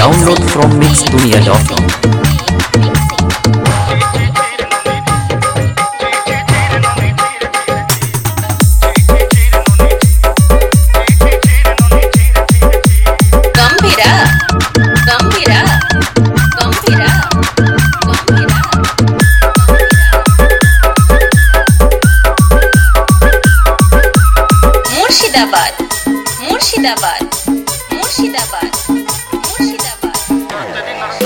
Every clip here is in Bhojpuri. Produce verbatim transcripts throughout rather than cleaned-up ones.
Download from mixdunia dot com. Gambhira Gambhira Gambhira Gambhira Murshidabad Murshidabad Murshidabad Murshidabad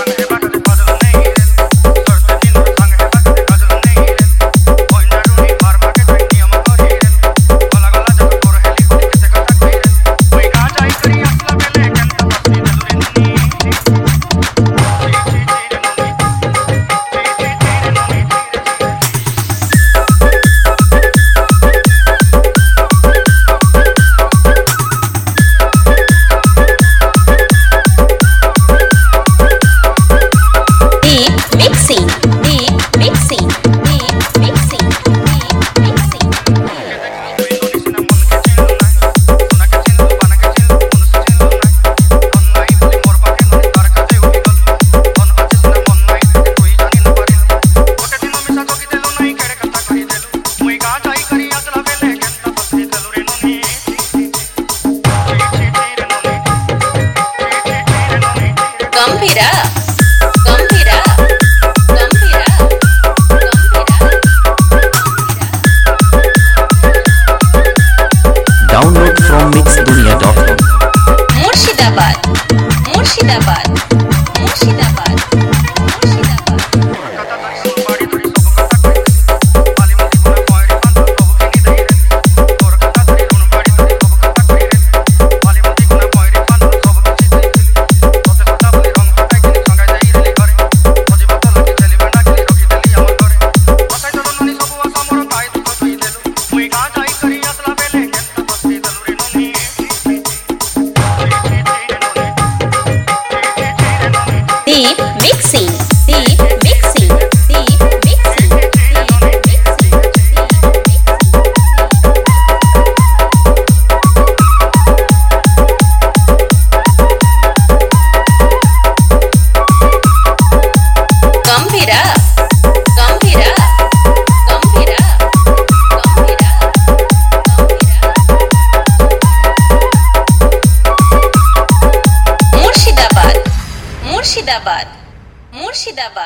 Gambhira Gambhira Gambhira Download from mixdunia dot com. Murshidabad Murshidabad Murshidabad Murshidabad Deep mixing, deep mixing, deep mixing, deep mixing, Gambhira Gambhira Gambhira Gambhira Murshidabad Murshidabad Murshidabad